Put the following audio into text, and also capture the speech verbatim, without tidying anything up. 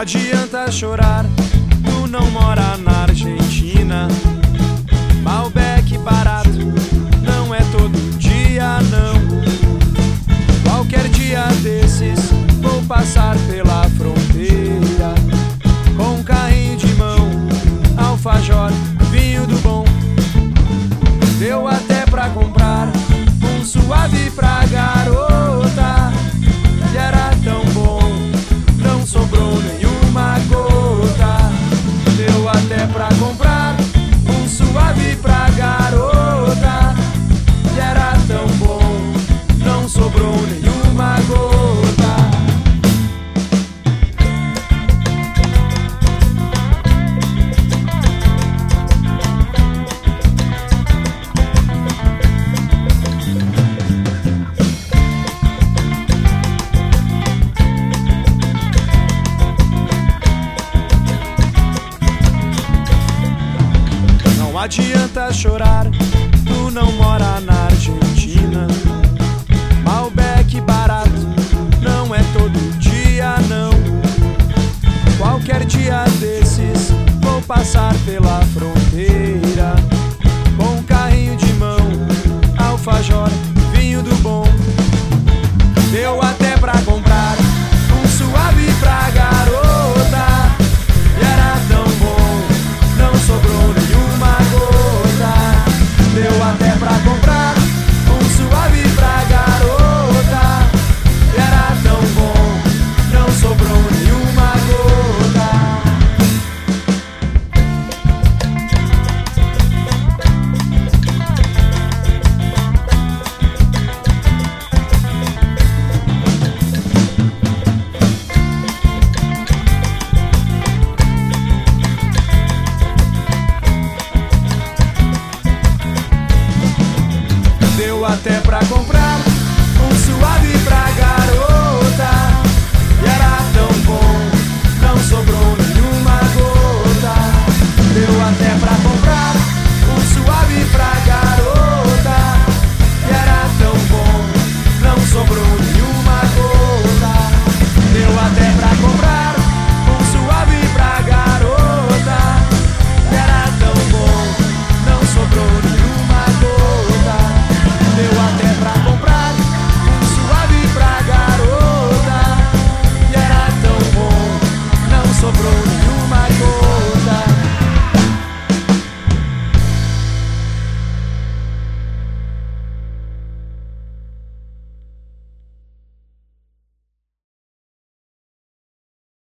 adianta chorar, tu não mora na Argentina. Malbec barato, não é todo dia não. Qualquer dia desses vou passar pela fronteira com um carrinho de mão, alfajor, vinho do bom. Deu até pra comprar um suave pra garota, e era tão bom, não sobrou nenhuma gota. Deu até pra comprar um suave pra garota, e era tão bom, não sobrou nenhuma gota. Não adianta chorar, tu não mora na Argentina. Malbec barato, não é todo dia não. Qualquer dia desses vou passar pela fronteira com um carrinho de mão, alfajor, vinho do bom. Deu até pra comprar um suave pra garota, e era tão bom, não sobrou nenhuma gota. Deu até pra comprar um suave pra garota, e era tão bom, não sobrou nenhuma gota. Deu até pra comprar um suave pra garota.